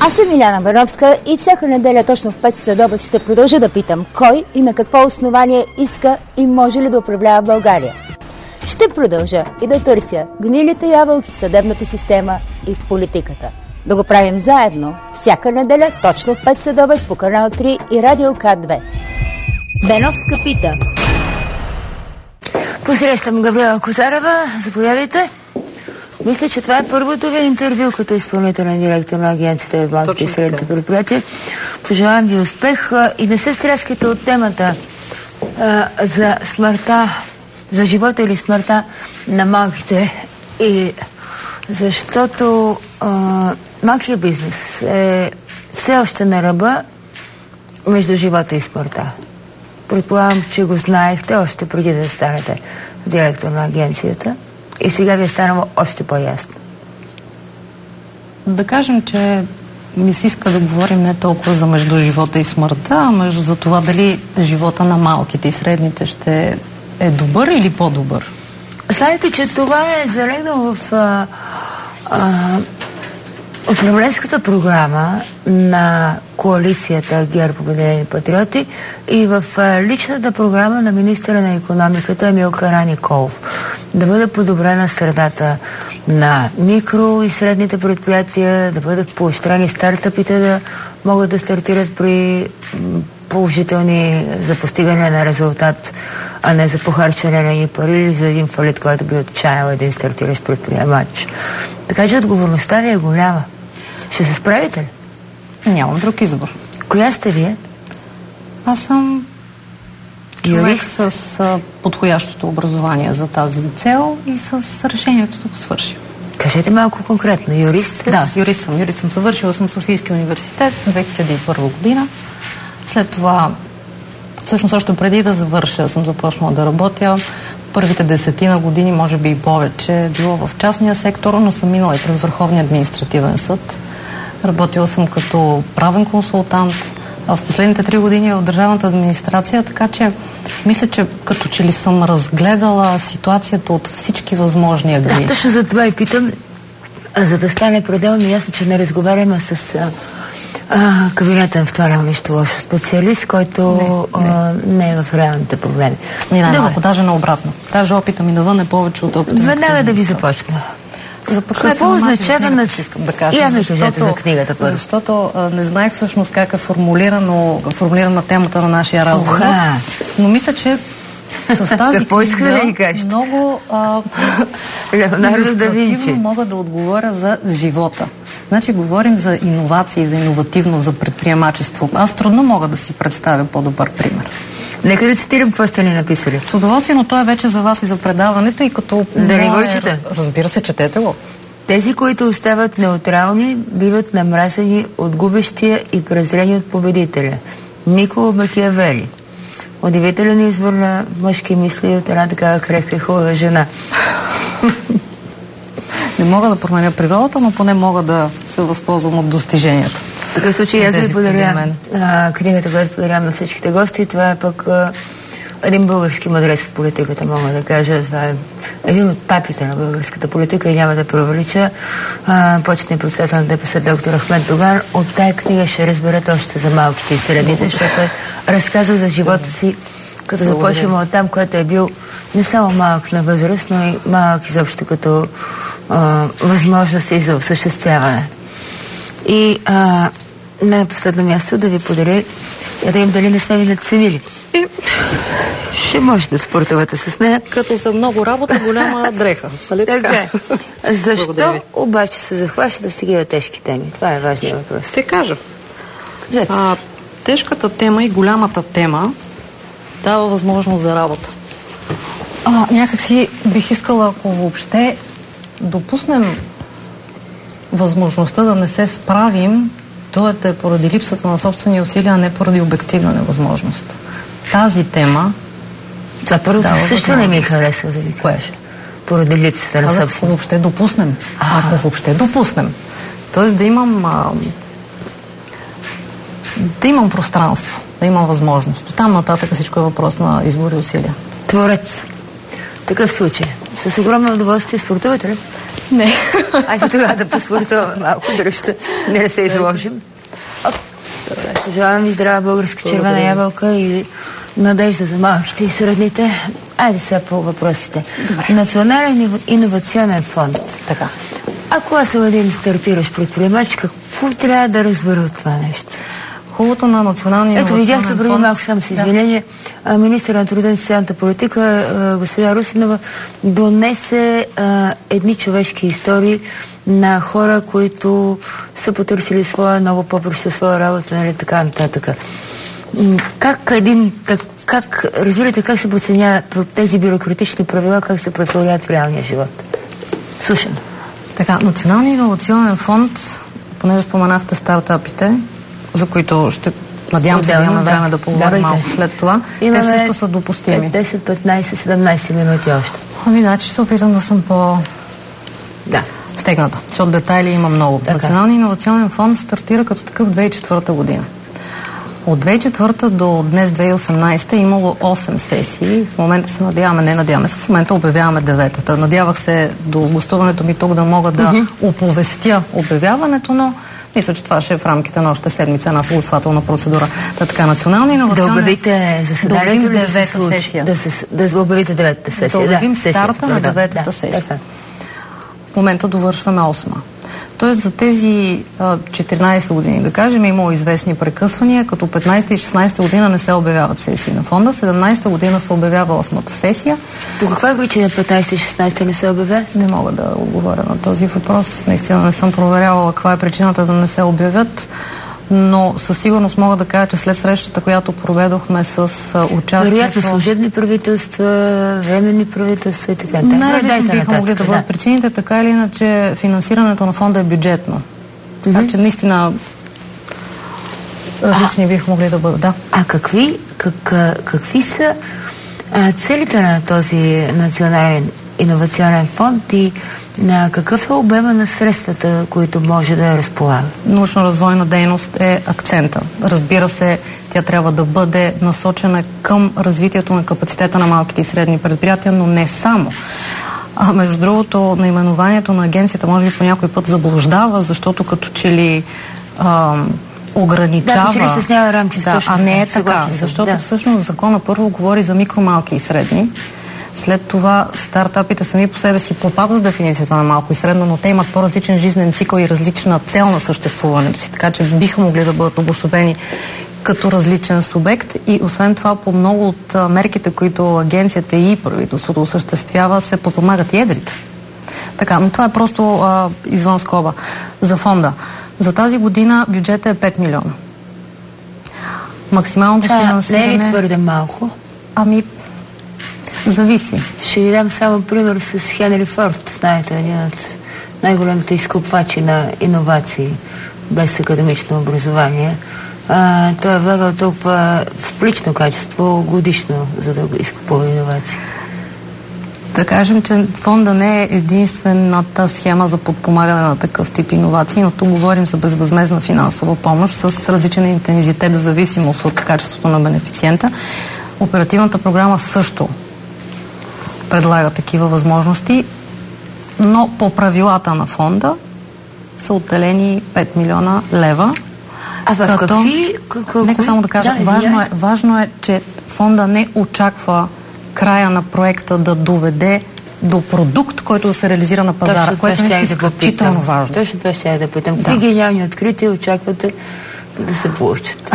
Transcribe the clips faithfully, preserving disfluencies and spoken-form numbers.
Аз съм Иляна Бановска и всяка неделя точно в пет следобед ще продължа да питам кой и на какво основание иска и може ли да управлява България. Ще продължа и да търся гнилите ябълки в съдебната система и в политиката. Да го правим заедно всяка неделя точно в пет следобед по канал три и Радио К две. Беновска пита. Посрещам Габриела Козарева. Заповядайте. Мисля, че това е първото ви интервю като изпълнителен директор на агенцията в малките и средните предприятия. Пожелавам ви успех и не се стряскайте от темата а, за смъртта, за живота или смъртта на малките. И защото а, малкият бизнес е все още на ръба между живота и смъртта. Предполагам, че го знаехте още преди да станете директор на агенцията. И сега ви е станало още по-ясно. Да кажем, че ми се иска да говорим не толкова за между живота и смъртта, а между за това дали живота на малките и средните ще е добър или по-добър. Знаете, че това е залегнало в а, а, управленската програма на коалицията ГЕРБ Обединени патриоти и в а, личната програма на министъра на икономиката Емил Караниколов. Да бъде подобрена средата на микро и средните предприятия, да бъдат поощрени стартъпите да могат да стартират при положителни за постигане на резултат, а не за похарчане на едни пари или за един фалит, който би отчаял един стартиращ предприемач. Така че отговорността ви е голяма. Ще се справите ли? Нямам друг избор. Коя сте вие? Аз съм човек юрист с а, подходящото образование за тази цел и с решението да го свърши. Кажете малко конкретно. Юрист? Да, юрист съм. Юрист съм. Завършила съм Софийския университет в две хиляди и първа година. След това, всъщност още преди да завърша, съм започнала да работя. Първите десетина години, може би и повече, било в частния сектор, но съм минала и през Върховния административен съд. Работила съм като правен консултант, а в последните три години в държавната администрация, така че мисля, че като че ли съм разгледала ситуацията от всички възможни ъгли. Да, точно за това и питам, за да стане пределно ясно, че не разговаряме с а, а, кабинета в това нещо лошо специалист, който не, не. А, не е в реалните проблеми. Не, не, малко, даже наобратно. Даже опита ми навън е повече от опита ми. Веднага да ви започна. Започнете. Какво означава на... искам да кажа. Я ми кажете за книгата първо. Защото а, не знаех всъщност как е формулирано, формулирана темата на нашия разговор. Но мисля, че с тази какво иска да ви кажете? Много илюстративно мога да отговоря за живота. Значи говорим за иновации, за иновативност, за предприемачество. Аз трудно мога да си представя по-добър пример. Нека да цитирам какво сте ни написали. С удоволствие, но то е вече за вас и за предаването и като... Да не го чете? Разбира се, четете го. Тези, които остават неутрални, биват намразени от губещия и презрени от победителя. Никола Макиавели. Удивителен избор на мъжки мисли от една такава крехка и хубава жена. Не мога да променя природата, но поне мога да се възползвам от достиженията. В такъв случай аз ви подаря книгата, която подарявам на всичките гости. Това е пък а, един български мъдрец в политиката, мога да кажа. Това е един от папите на българската политика и няма да преувелича. Почетният председател на ДПС доктор Ахмед Доган. От тая книга ще разберете още за малките и средните, защото е разказа за живота си, като започваме от там, който е бил не само малък на възраст, но и малък изобщо като а, възможности за осъществяване. И а, на последно място да ви подаря, да им дали не сме ви надценили. И ще може да спортувате с нея. Като за много работа, голяма дреха. Нали така? Защо обаче се захващате с такива тежки теми? Това е важният въпрос. Ще кажа. А, тежката тема и голямата тема дава възможност за работа. А, някак си бих искала, ако въобще допуснем възможността да не се справим, то е поради липсата на собствени усилия, а не поради обективна невъзможност. Тази тема... Това първото също не ми харесва да ви кажа. Поради липсата на собствени. Ако въобще допуснем. А, ако въобще допуснем. Тоест да имам... А, да имам пространство, да имам възможност. Там нататък всичко е въпрос на избор и усилия. Творец. Такъв случай. С огромно удоволствие спортувате ли? Не. Айде тогава да поспортуваме малко дръжта, не да се изложим. Пожелавам ви здрава българска червена ябълка и надежда за малките и средните. Айде сега по въпросите. Добре. Национален иновационен фонд. Така. Ако аз съм един стартиращ предприемач, какво трябва да разбера от това нещо? Хубавото на националния Ето, иновационен видяхте преди фонд... малко само с извинение, да. Министър на труда и социалната политика, госпожа Русинова, донесе а, едни човешки истории на хора, които са потърсили своя, много по-проща своя работа, нали, така нататък. Как един, как, как, разбирате, как се проценяват тези бюрократични правила, как се претворяват в реалния живот? Слушам. Така, Националния иновационен фонд, понеже споменахте стартапите, за които ще надявам се да имаме да. време да поговорим малко след това, имаме те също са допустими. десет, петнайсет, седемнайсет минути още. Ами, значи се опитам да съм по... Да. стегната, защото детайли има много. Така. Националният иновационен фонд стартира като такъв две хиляди и четвърта година. От две хиляди и четвърта до днес две хиляди и осемнайсета е имало осем сесии. В момента се надяваме, не надяваме се, в момента обявяваме деветата. Надявах се до гостуването ми тук да мога да uh-huh. оповестя обявяването, но мисля, че това ще е в рамките на още седмица една съгласувателна процедура. Та така, национална иновационна... Да обявите заседанието да ли да се сесия. Да, се, да обявите деветата сесия. Да обявим да, старта сесията, на да, деветата да, сесия. Да, в момента довършваме осма. Тоест за тези а, четиринайсет години, да кажем, е имало известни прекъсвания, като петнайсета и шестнайсета година не се обявяват сесии на фонда, седемнайсета година се обявява осмата сесия. По каква причина петнайсета и шестнайсета не се обявяват? Не мога да отговоря на този въпрос. Наистина не съм проверявала каква е причината да не се обявят, но със сигурност мога да кажа, че след срещата, която проведохме с участието... Вероятно служебни правителства, временни правителства и така. Най-различно биха могли да бъдат да. причините, така или иначе финансирането на фонда е бюджетно. Така mm-hmm. че наистина различни а, биха могли да бъдат. Да. А какви, как, какви са а, целите на този национален иновационен фонд и на какъв е обема на средствата, които може да разполага? Научно-развойна дейност е акцента. Разбира се, тя трябва да бъде насочена към развитието на капацитета на малките и средни предприятия, но не само. А между другото, наименованието на агенцията може би по някой път заблуждава, защото като че ли ам, ограничава... Да, че ли стеснява рамките. Да, а не е така, защото да. всъщност закона първо говори за микро, малки и средни. След това стартапите сами по себе си попадат с дефиницията на малко и средно, но те имат по-различен жизнен цикъл и различна цел на съществуването си, така че биха могли да бъдат обособени като различен субект и освен това по много от мерките, които агенцията и правителството осъществява, се подпомагат и едрите. Така, но това е просто а, извън скоба. За фонда. За тази година бюджетът е пет милиона. Максималното това финансиране... не е ли твърде малко? Ами... Зависи. Ще ви дам само пример с Хенри Форд. Знаете, един от най-големите изкупвачи на иновации без академично образование. А, той е влагал толкова в лично качество годишно, за да изкупува иновации. Да кажем, че фонда не е единствената схема за подпомагане на такъв тип иновации, но тук говорим за безвъзмездна финансова помощ с различен интензитет в зависимост от качеството на бенефициента. Оперативната програма също предлага такива възможности, но по правилата на фонда са отделени пет милиона лева. А в като, какви? Какво? Нека само да кажа, да, важно, е, важно е, че фонда не очаква края на проекта да доведе до продукт, който да се реализира на пазара, точно което е нещо изключително важно. Точно това ще я да питам. Какви да. гениални открития очаквате да се получат?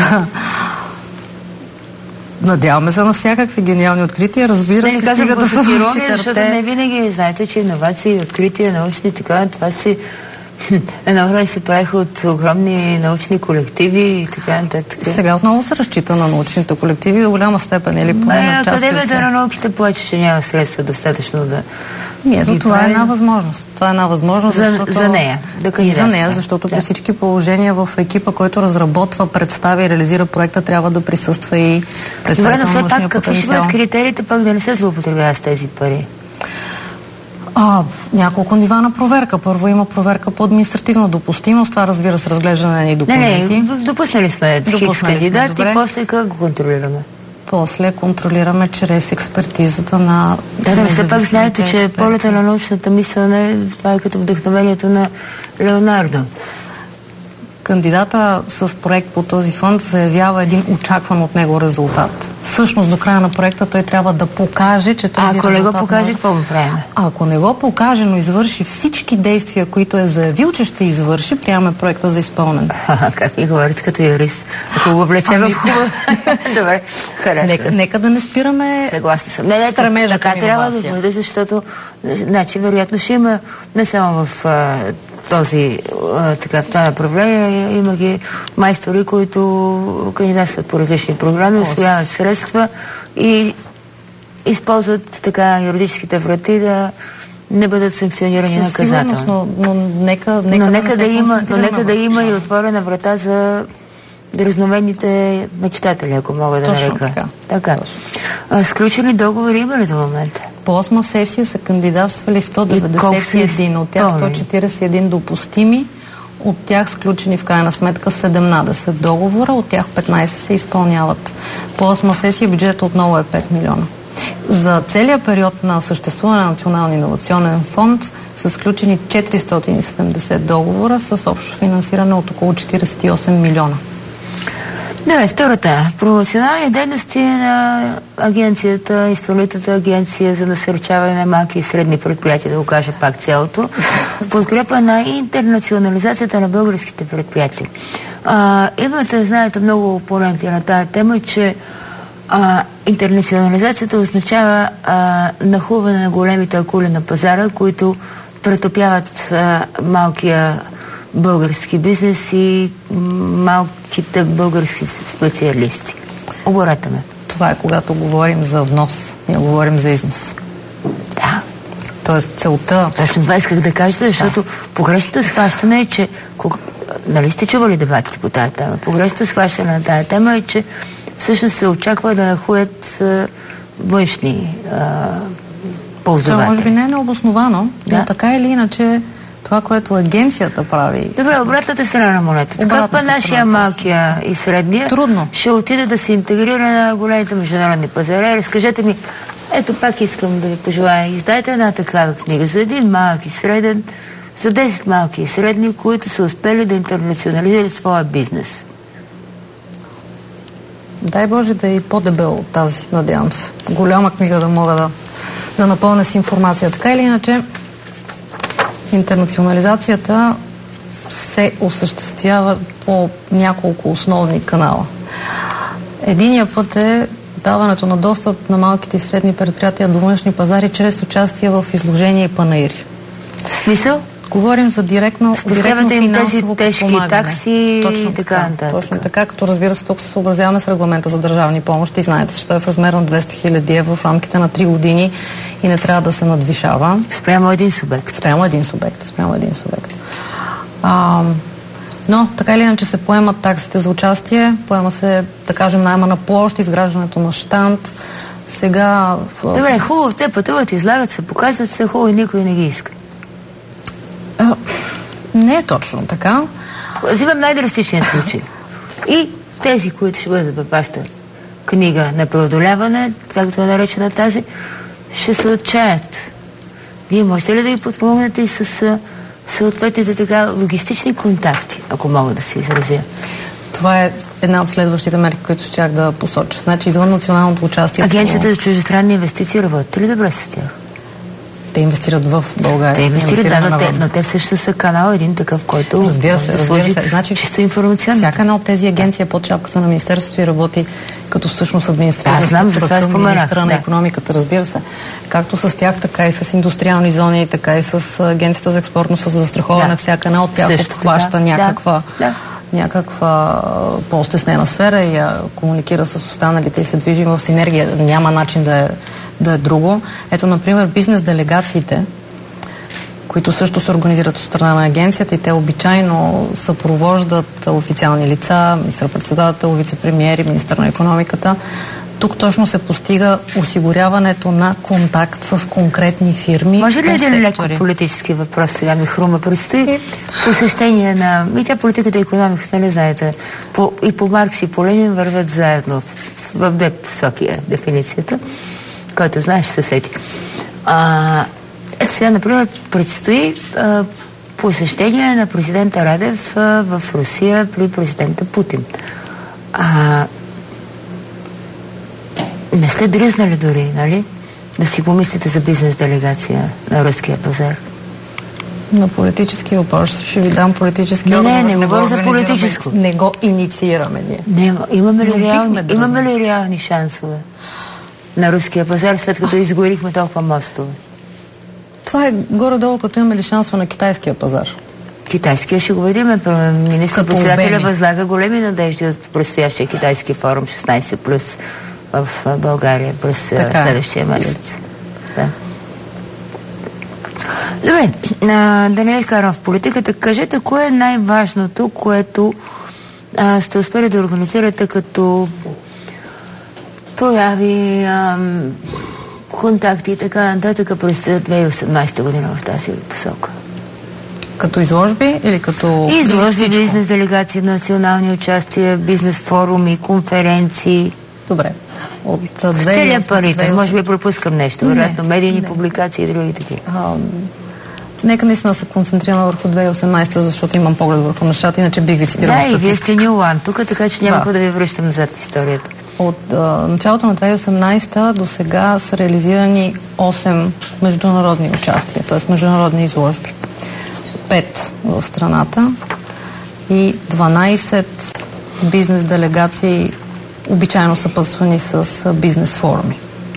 Надяваме се на всякакви гениални открития, разбира се, не, стига да са ирония, защото не винаги знаете, че иновации, открития, научни, така, това си едно време се правиха от огромни научни колективи и така нататък. Сега отново се разчита на научните колективи до голяма степен или поне на част. Академията на науките плаче, че няма средства достатъчно да... Ние, за това е една възможност. Това е една възможност, за, защото... За нея. Да и за нея, защото да. при всички положения в екипа, който разработва, представя и реализира проекта, трябва да присъства и представител на научния потенциал. Какви ще бъдат критериите пък да не се злоупотребява с тези пари? А, няколко нива на проверка. Първо има проверка по административна допустимост. Това, разбира се, разглеждане на документи. Не, не, допуснали сме хикс кандидати, и после как го контролираме? после контролираме чрез експертизата на... Да, да, все пак знаете, че полета на научната мисъл не това е като вдъхновението на Леонардо. Кандидата с проект по този фонд заявява един очакван от него резултат. Всъщност до края на проекта той трябва да покаже, че този резултат... резултат... Ако не го покаже, може... какво го правим? Ако не го покаже, но извърши всички действия, които е заявил, че ще извърши, приемаме проекта за изпълнен. Как ми говорите като юрист? Ако го влече ами... в хубаво... Добре, харесва. Нека, нека да не спираме... Съгласна съм. Не, не, стремежа така трябва да бъде, защото значи, вероятно ще има не само в... този, така, в това направление има ги майстори, които кандидатстват по различни програми, усвояват средства и използват така юридическите врати да не бъдат санкционирани наказателно. Но, но нека, нека, но нека да, да има, но нека да има и отворена врата за дразновените мечтатели, ако мога да Точно нарека. така. така. А, сключени договори има ли до момента? По осма сесия са кандидатствали сто деветдесет и един, от тях сто четиридесет и един допустими, от тях сключени в крайна сметка седемнадесет договора, от тях петнадесет се изпълняват. По осма сесия бюджетът отново е пет милиона. За целия период на съществуване на Националния иновационен фонд са сключени четиристотин и седемдесет договора с общо финансиране от около четиридесет и осем милиона. Да, втората. Промоционални дейности на агенцията, изпълнителната агенция за насърчаване на малки и средни предприятия, да го кажа пак цялото, в подкрепа на интернационализацията на българските предприятия. А, имате, знаете, много опоненти на тая тема, че а, интернационализацията означава а, нахуване на големите акули на пазара, които претопяват а, малкия български бизнес и малките български специалисти. Обората ме. Това е когато говорим за внос, ние говорим за износ. Да. Тоест целта... Точно това исках да кажа, защото да. Погрешното схващане е, че... Нали сте чували дебатите по тази тема? Погрешното схващане на тази тема е, че всъщност се очаква да нахуят външни а, ползватели. Това може би не е необосновано, да? Но така или иначе това, което агенцията прави... Добре, обратната страна на монетата. Как па нашия малкия и средния Трудно. ще отиде да се интегрира на големите международни пазари? Разкажете ми, ето пак искам да ви пожелая, издайте една такава книга за един малък и среден, за десет малки и средни, които са успели да интернационализират своя бизнес. Дай Боже да е и по-дебел от тази, надявам се. Голяма книга да мога да, да напълня с информация. Така или иначе, интернационализацията се осъществява по няколко основни канала. Единият път е даването на достъп на малките и средни предприятия до външни пазари чрез участие в изложения и панаири. В смисъл? Говорим за директно, директно финансово тези тежки такси точно и така нататък. Точно така, като разбира се, тук се съобразяваме с регламента за държавни помощи и знаете, че той е в размер на двеста хиляди евро в рамките на три години и не трябва да се надвишава. Спрямо един субект. Спрямо един субект. Спрямо един субект. А, но, така или иначе се поемат таксите за участие, поема се, да кажем, найма на площ, изграждането на щанд. Сега... В... Добре, хубаво, те пътуват, излагат се, показват се, хубаво и никой не ги иска. А, не е точно така. Взимам най-драстичен случай. И тези, които ще бъдат във вашата книга на преодоляване, както е наречена тази, ще се отчаят. Вие можете ли да ги подпомогнете и с съответните така логистични контакти, ако мога да се изразя? Това е една от следващите мерки, които щях да посоча. Значи, извън националното участие... Агенцията за чуждестранни инвестиции работи ли добре с тях? Те инвестират в България. Те инвестират, да, но те, но те също са канал един такъв, който разбира се, да разбира служи се. Значи, чисто информационно. Всяка една от тези агенции е под шапката на Министерството и работи като всъщност административна да, структура към министра да. на икономиката, разбира се. Както с тях, така и с индустриални зони, така и с Агенцията за експортно застраховане. Да. Всяка една от тях обхваща някаква, да. някаква по-стеснена сфера и я комуникира с останалите и се движим в синергия. Няма начин да е, да е друго. Ето, например, бизнес делегациите, които също се организират от страна на агенцията и те обичайно съпровождат официални лица, министър-председател, вице-премиери, министър на икономиката. Тук точно се постига осигуряването на контакт с конкретни фирми. Може ли един леко политически въпрос сега ми хрума? Предстои посещение на... И тя политиката и икономиката, не знаете. По, и по Маркс и по Ленин вървят заедно в, в две посоки е дефиницията, който знаеш се сети. А, ето сега, например, предстои а, посещение на президента Радев а, в Русия при президента Путин. А, не сте дръзнали дори, нали? Да си помислите за бизнес делегация на руския пазар. На политически въпрос ще ви дам политически не, отговор. Не, не, не говоря за политическо. Не го инициираме ние. Не, имаме ли, реални, да имаме ли реални шансове на руския пазар, след като изгорихме толкова мостове? Това е горе-долу, като имаме ли шансове на китайския пазар. Китайския ще го видим. Министър-председателя възлага големи надежди от предстоящия китайски форум шестнайсет плюс в България през така, следващия месец. Да. Добре, а, да не ви карам в политиката. Кажете, кое е най-важното, което а, сте успели да организирате като прояви, а, контакти и така нататък през две хиляди и осемнайсета година в тази посока? Като изложби или като... Изложби, бизнес делегации, национални участия, бизнес форуми, конференции. Добре. От целият парите, може би пропускам нещо, вероятно медийни не. публикации и други такива. А, нека наистина се концентрираме върху две хиляди и осемнайсета, защото имам поглед върху нещата, иначе бих ви цитирала да, статистика. Да, и вие сте Нюлан тук, така че няма да. да ви връщам назад в историята. От а, началото на две хиляди и осемнайсета до сега са реализирани осем международни участия, т.е. международни изложби. пет в страната и дванайсет бизнес делегации, обичайно съпътствани с бизнес форуми.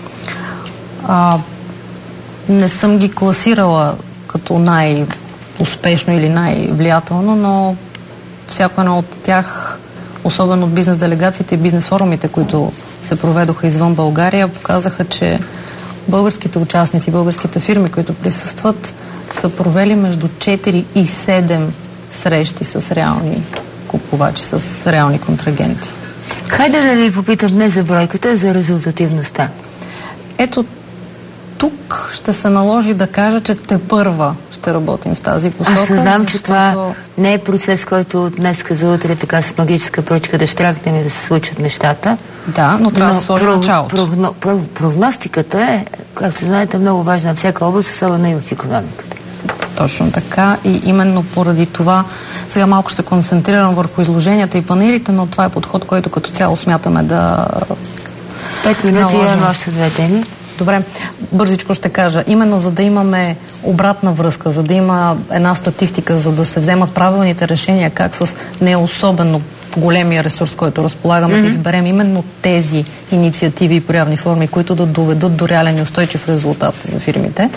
А, не съм ги класирала като най-успешно или най-влиятелно, но всяко едно от тях, особено от бизнес делегациите и бизнес форумите, които се проведоха извън България, показаха, че българските участници, българските фирми, които присъстват, са провели между четири и седем срещи с реални купувачи, с реални контрагенти. Хайде да ви попитам не за бройката, а за резултативността. Ето, тук ще се наложи да кажа, че тепърва ще работим в тази посока. Аз знам, защото... че това не е процес, който от днеска за утре така с магическа пръчка да щракнем и да се случат нещата. Да, но трябва но да се сложи про, началото. Прогно, про, прогностиката е, както знаете, много важна в всяка област, особено и в икономиката. Точно така и именно поради това сега малко ще концентрирам върху изложенията и панелите, но това е подход, който като цяло смятаме да Пет минути имаме още две теми. Добре, бързичко ще кажа. Именно за да имаме обратна връзка, за да има една статистика, за да се вземат правилните решения, как с не особено големия ресурс, който разполагаме, mm-hmm. да изберем именно тези инициативи и проявни форми, които да доведат до реален и устойчив резултат за фирмите.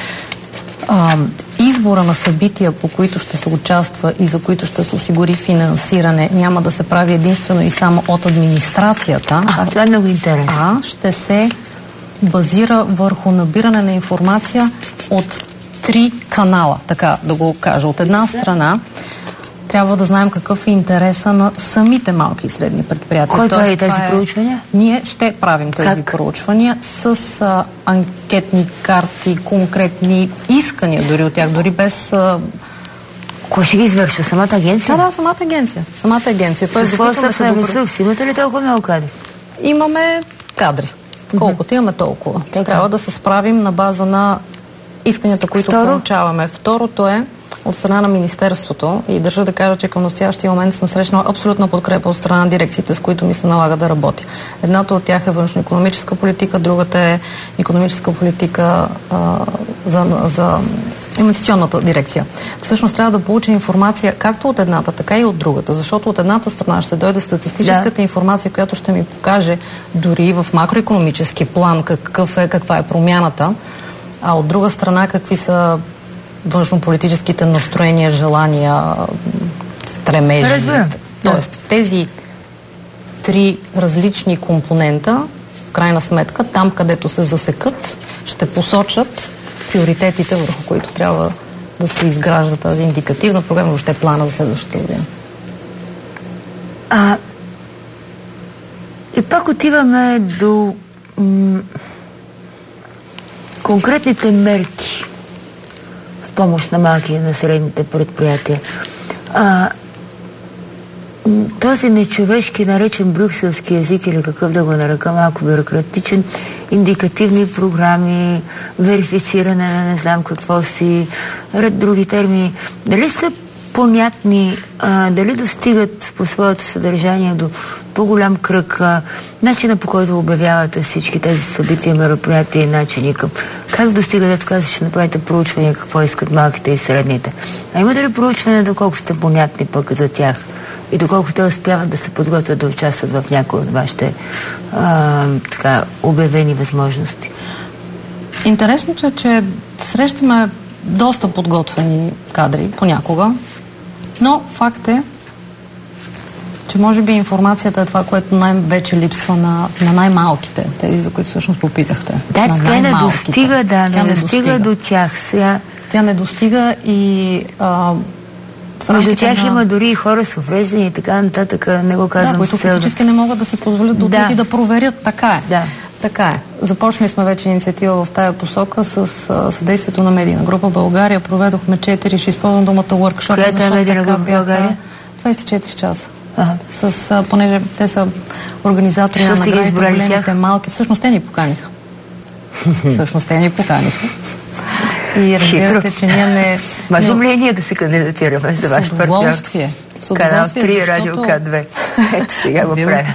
А, избора на събития, по които ще се участва и за които ще се осигури финансиране, няма да се прави единствено и само от администрацията. А, това е много интересно. А ще се базира върху набиране на информация от три канала, така да го кажа. От една страна трябва да знаем какъв е интереса на самите малки и средни предприятия. Кой прави тези е... проучвания? Ние ще правим тези как? проучвания с а, анкетни карти, конкретни искания дори от тях, дори без... А... Кой ще ги извършва? Самата агенция? Да, да, самата агенция. Самата агенция. С какво съвсем ресурс? Имате ли толкова много кадри? Имаме кадри. Колкото имаме толкова. Така. Трябва да се справим на база на исканията, които Второ? получаваме. Второто е от страна на Министерството и държа да кажа, че към настоящия момент съм срещнала абсолютна подкрепа от страна на дирекциите, с които ми се налага да работя. Едната от тях е външно-икономическа политика, другата е икономическа политика а, за, за инвестиционната дирекция. Всъщност трябва да получим информация както от едната, така и от другата, защото от едната страна ще дойде статистическата да. информация, която ще ми покаже дори в макроикономически план какъв е, каква е промяната, а от друга страна какви са външнополитическите настроения, желания, стремежи. Разбира. Тоест, в тези три различни компонента, в крайна сметка, там където се засекат, ще посочат приоритетите, върху които трябва да се изгражда тази индикативна програма, въобще плана за следващата година. А, и пак Пак отиваме до м- конкретните мерки в помощ на малки и на средните предприятия. А, този нечовешки, наречен брюкселски език, или какъв да го нарека, малко бюрократичен, индикативни програми, верифициране на не знам какво си, ред други термини, дали са понятни, а, дали достигат по своето съдържание до по-голям кръг, а, начина по който обявявате всички тези събития, мероприятия и начини към как достигате, да казвате, че направите проучване какво искат малките и средните. А имате ли проучване доколко сте понятни пък за тях и доколко те успяват да се подготвят да участват в някои от вашите а, така обявени възможности? Интересното е, че срещаме доста подготвени кадри понякога, но факт е, че може би информацията е това, което най-вече липсва на, на най-малките, тези, за които всъщност попитахте. Да, на тя не достига, да, тя не достига, достига до тях. Сега... Тя не достига и а, между тях на... има дори и хора с увреждания и така нататък, не го казвам. Да, които физически да... не могат да си позволят да отидат да. и да проверят. Така е. Да. Така е. Започнали сме вече инициатива в тая посока с а, съдействието на медийна група България. Проведохме четири, ще използвам думата workshop. Коя е медийна група България? двайсет и четири часа. Ага. С, а, понеже те са организатори на наградите, големите, малки. Всъщност те ни поканиха. Всъщност те ни поканиха. И разбирате, че ние не... Можем ли ние да се кандидатираме за ваш партньор? С удоволствие. Канал три, Радио К две. Ето сега го правя.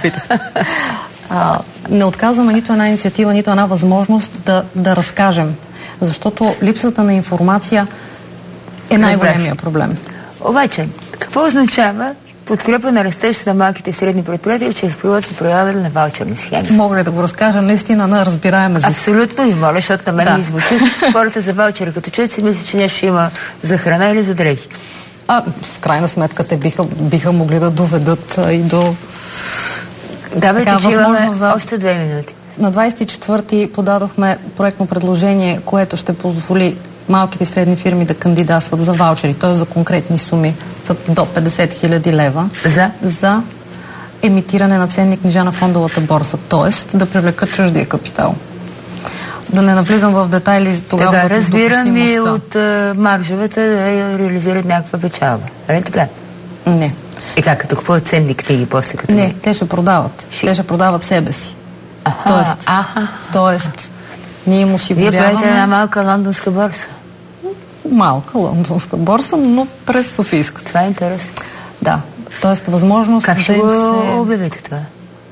А, не отказваме нито една инициатива, нито една възможност да, да разкажем. Защото липсата на информация е най-големия проблем. Обаче, какво означава подкрепа на растеж за малките и средни предприятия чрез прилагане на ваучерни схеми? Мога ли да го разкажа наистина на разбираем език? Абсолютно и моля, защото на мен да. ми звучи хората за ваучери. Като чуят си мисли, че нещо има за храна или за дрехи. А, в крайна сметка те биха, биха могли да доведат а, и до... Давайте, че имаме за... още две минути. На двайсет и четвърти подадохме проектно предложение, което ще позволи малките и средни фирми да кандидатстват за ваучери, т.е. за конкретни суми, за до петдесет хиляди лева. За? За емитиране на ценни книжа на фондовата борса, т.е. да привлекат чуждия капитал. Да не навлизам в детайли тогава така, за разбирам и от uh, маржовете да реализират някаква печалба. Нали така? Не. И как, като купуват ценни книги после като не? Не, те ще продават. Ши... Те ще продават себе си. Аха, тоест, аха. тоест, ние им осигуряваме... Вие правите една малка лондонска борса. Малка лондонска борса, но през Софийската. Това е интересно. Да. Тоест, възможност как ще да им го се... обявите това?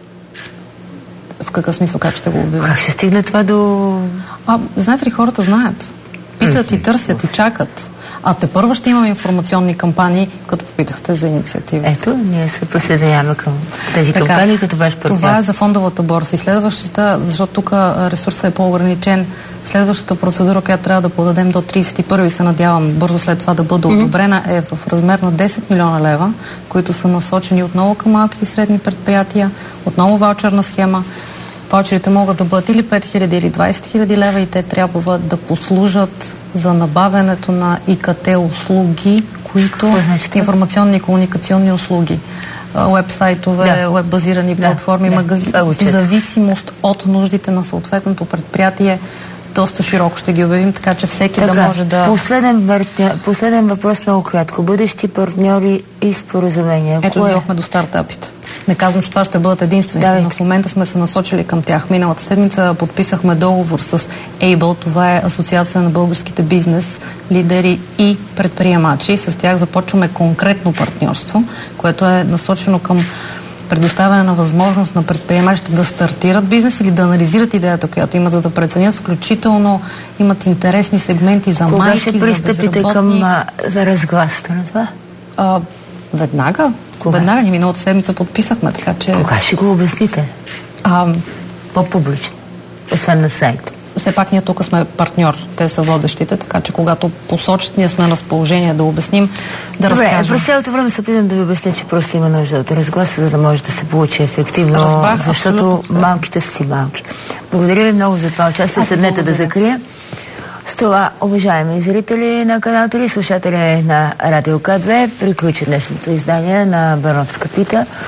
В какъв смисъл, как ще го обявите? Как ще стигне това до... А, знаете ли, хората знаят. Питат и търсят и чакат. А те първа ще имаме информационни кампании, като попитахте за инициатива. Ето, ние се присъединяваме към тези така, кампании като ваш партньор. Това е за фондовата борса. И следващата, защото тук ресурсът е по-ограничен, следващата процедура, която трябва да подадем до трийсет и първи, се надявам бързо след това да бъде mm-hmm. одобрена, е в размер на десет милиона лева, които са насочени отново към малките и средни предприятия, отново ваучерна схема. Ваучерите могат да бъдат или пет хиляди или двайсет хиляди лева и те трябва да послужат за набавянето на И К Т услуги, които информационни и комуникационни услуги, уебсайтове, да. Уеб-базирани да. платформи, да. магазини, в зависимост от нуждите на съответното предприятие, доста широко ще ги обявим, така че всеки така, да може да... Последен, последен въпрос много кратко. Бъдещи партньори и споразумения. Ето, дойдохме до стартапите. Не казвам, че това ще бъдат единствените, да, но в момента сме се насочили към тях. Миналата седмица подписахме договор с Able, това е Асоциация на българските бизнес лидери и предприемачи. С тях започваме конкретно партньорство, което е насочено към предоставяне на възможност на предприемачите да стартират бизнес или да анализират идеята, която имат, за да преценят. Включително имат интересни сегменти за Кога майки, ще за безработни. Кога ще пристъпите към а, за разгласите на това? А, веднага. Кога? Веднага ни миналата седмица подписахме, така че... Кога ще го обясните? А, по-публично, освен на сайта. Все пак ние тук сме партньор, те са водещите, така че когато посочат, ние сме на разположение да обясним, да Добре, разкажем. през цялото време се опитам да ви обясня, че просто има нужда от разгласа, за да може да се получи ефективно, Разбрах, защото малките са си малки. Благодаря ви много за това участие. Седнете да закрия. С това, уважаеми зрители на канал три, слушатели на Радио К две, приключи днешното издание на Бърновска пита.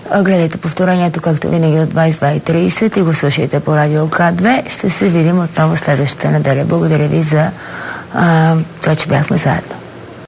Гледайте повторението, както винаги, от двайсет и два и трийсет и го слушайте по радио К две. Ще се видим отново следващата неделя. Благодаря ви за а, това, че бяхме заедно.